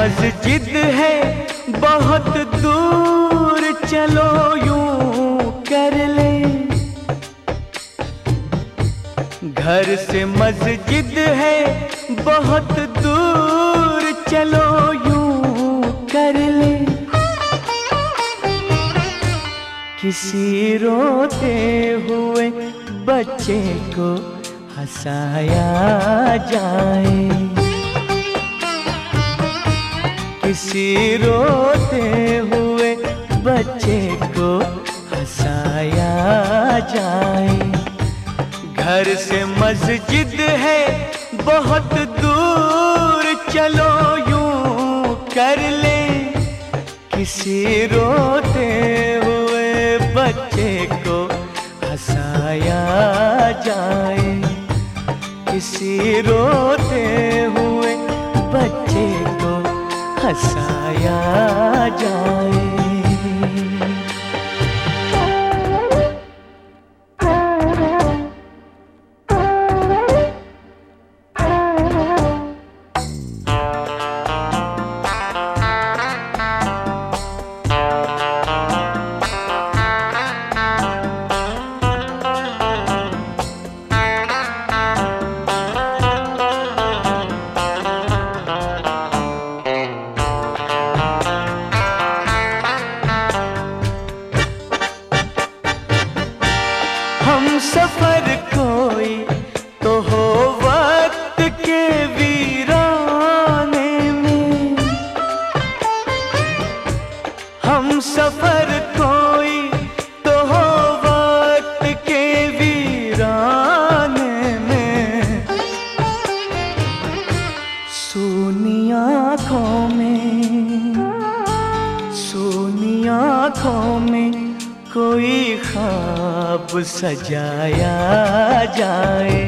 मस्जिद है बहुत दूर, चलो यूं कर ले। घर से मस्जिद है बहुत दूर, चलो यूं कर ले। किसी रोते हुए बच्चे को हंसाया जाए, किसी रोते हुए बच्चे को हंसाया जाए। घर से मस्जिद है बहुत दूर, चलो यूं कर ले। किसी रोते हुए बच्चे को हंसाया जाए, किसी रोते हुए बच्चे को हंसाया जाए। हम सफर कोई तो हो वक्त के वीराने में, हम सफर कोई तो हो वक्त के वीराने में। सूनी आँखों में, सूनी आँखों में कोई ख्वाब सजाया जाए।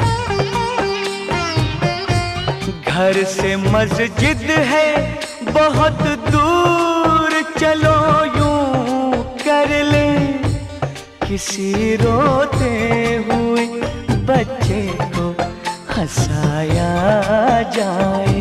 घर से मस्जिद है बहुत दूर, चलो यूं कर ले। किसी रोते हुए बच्चे को हंसाया जाए।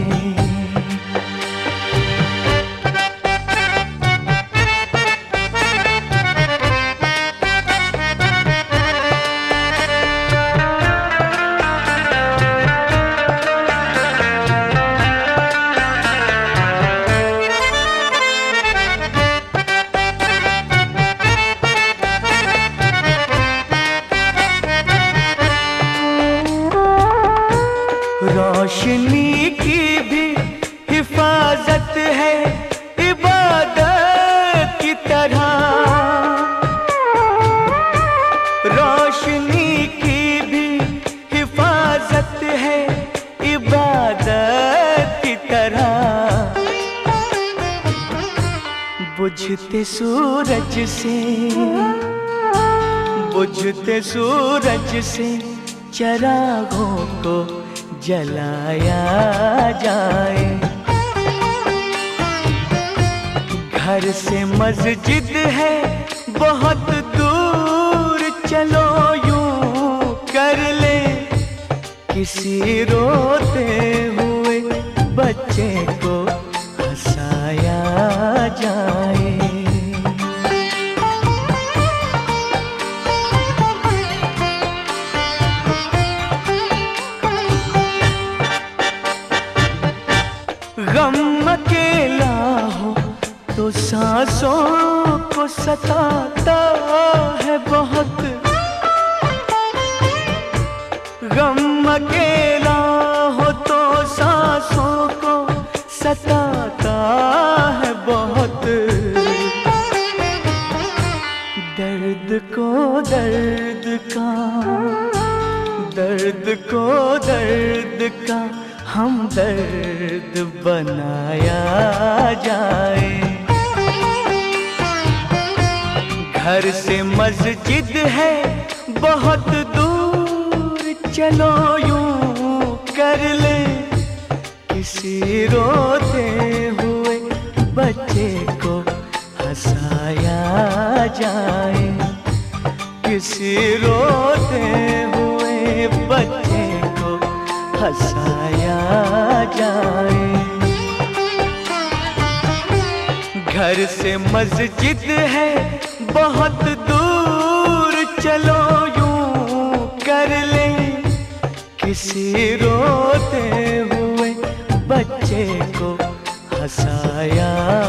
रोशनी की भी हिफाजत है इबादत की तरह, रोशनी की भी हिफाजत है इबादत की तरह। बुझते सूरज से, बुझते सूरज से चिरागों को जलाया जाए। घर से मस्जिद है बहुत दूर, चलो यूं कर ले। किसी रोते हुए बच्चे को हंसाया जाए। गम अकेला हो तो सांसों को सताता है बहुत, गम अकेला हो तो सांसों को सताता है बहुत। दर्द को दर्द का, दर्द को दर्द का हम दर्द बनाया जाए। घर से मस्जिद है बहुत दूर, चलो यूं कर ले। किसी रोते हुए बच्चे को हंसाया जाए, किसी रोते हुए बच्चे को हंसाया जाए। घर से मस्जिद है बहुत दूर, चलो यूं कर ले किसी रोते हुए बच्चे को हंसाया